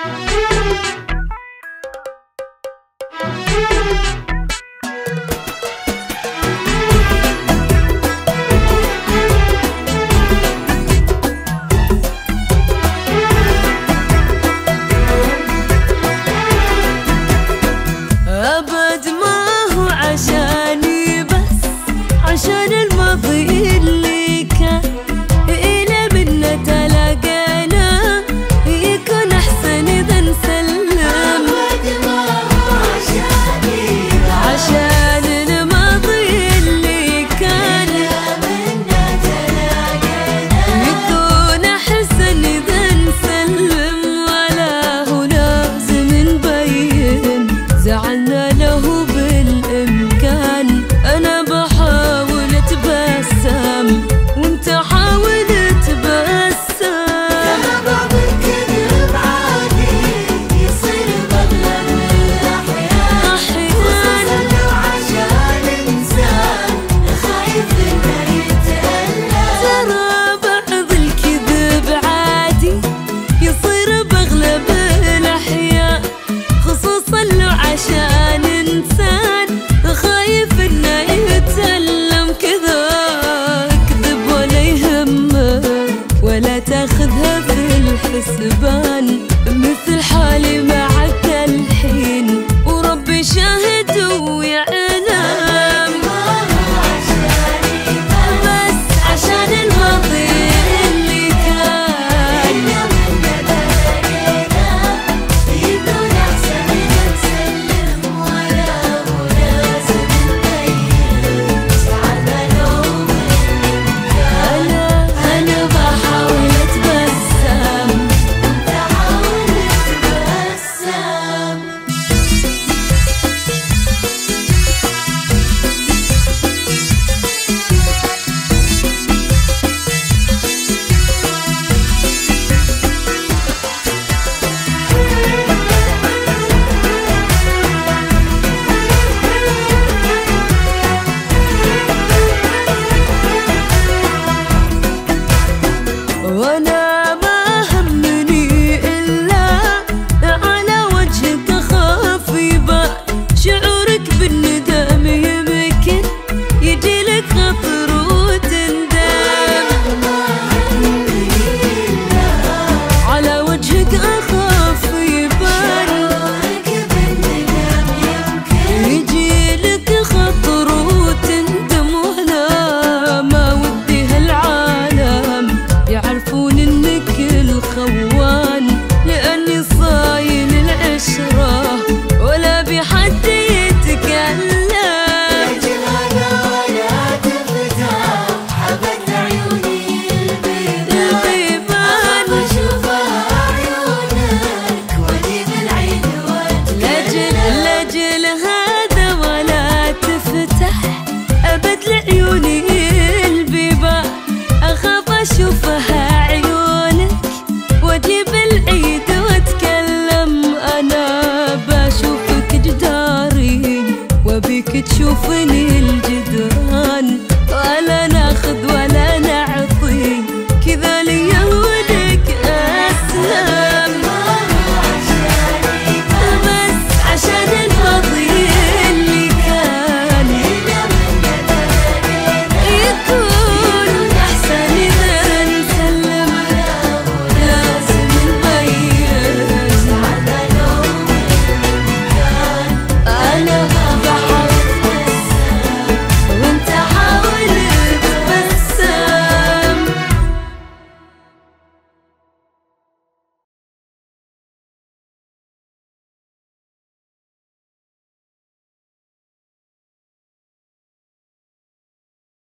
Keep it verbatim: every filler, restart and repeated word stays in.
أبد ما هو عشاني بس، عشان الماضي اللي كان إلى منا تلاقينا يكون أحسن إذا نسلم. أبد ما هو عشاني بس، عشان الماضي اللي كان إلى منا تلاقينا يكون أحسن إذا نسلم. ولا هو لازم نبين زعلنا له بالإمكان. أنا بحاول أتبسم وأنت حاول تبسم. كما بعض الكذب عادي يصير بأغلب الأحيان، خصوصاً لو عشان إنسان خايف إنه يتألم. ترى بعض الكذب عادي يصير بأغلب الأحيان، خصوصاً لو عشان إنسان خايف إنه يتألم. كذا اكذب ولا يهمك، ولا تاخذها في الحسبان مثل حالي